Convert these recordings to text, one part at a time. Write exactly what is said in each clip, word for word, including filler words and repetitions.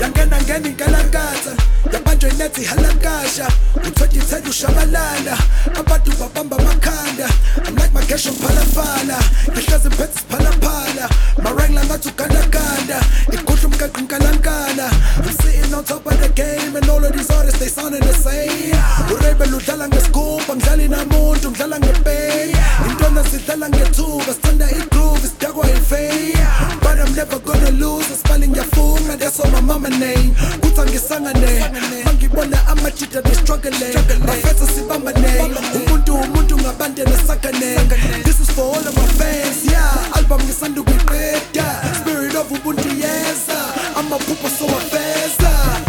Yangena ngena inkalakatha yabanjwa inethi halakasha uthothi ithela ushabalala abantu babamba amakhanda I'm like my cash phalaphala ngihlaze iphethe siphalaphala marangla ngathi ugandaganda igudla umgaqo inkalankala I'm sitting on top of the game and all of these artists they sounding the same uRebel udlala ngescoop ngidlali namuntu ngidlala ngepay intona sidlala ngethuba sithanda igroove sidakwa ifame but I'm never gonna lose spelling yafunga that's all my mama name kuthi angisangane mangibona amajita they struggling bafetha sibamba name umuntu umuntu ngabande nesakane this is for all of my fans yeah album ngisanda ukuyiqeda spirit of ubuntu yesa amaphupho so afeza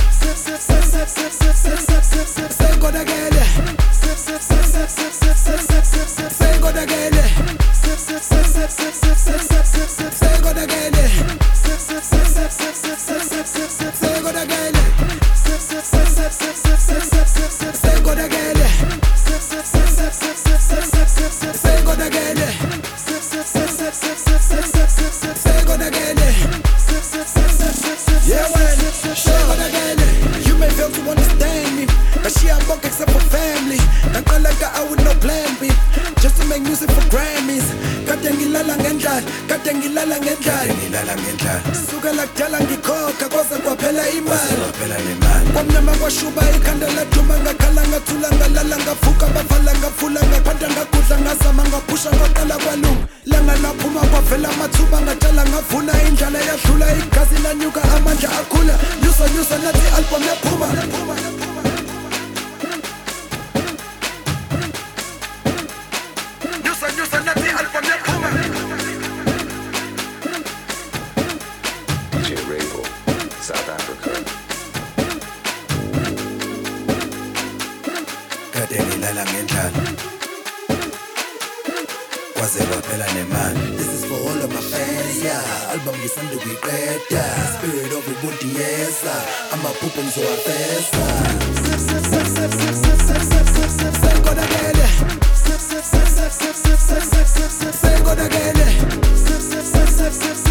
say God again say God again say God again say God again say God again say God again say God again yeah man say God again you may fail to understand me but she a book except for family ngaqala like I would no plan B just to make music for Grammys kade ngilala ngendlala kade ngilala ngendlala ngilala ngendlala suka la kudala ngikhokha kwaze kwaphela imali kwaphela imali kwamnyama kwashuba ikhanda laduma ngakhala ngathula ngalala ngavuka bavala ngavula ngaphanda ngagudla ngazama ngaphusha ngaqala kwalunga langa laphuma kwavela amathuba ngatshala ngavuna indlala yadlula igazi lanyuka amandla akhula nyusa nyusa nathi album yaphuma nyusa nyusa nathi album yaphuma D J Rebel, South Africa. kade ngilala ngendlala kwaze kwaphela nemali this is for all of my fans yeah album ngisanda ukuyiqeda spirit of ubuntu yesa amaphupho ngizowafeza say God again say God again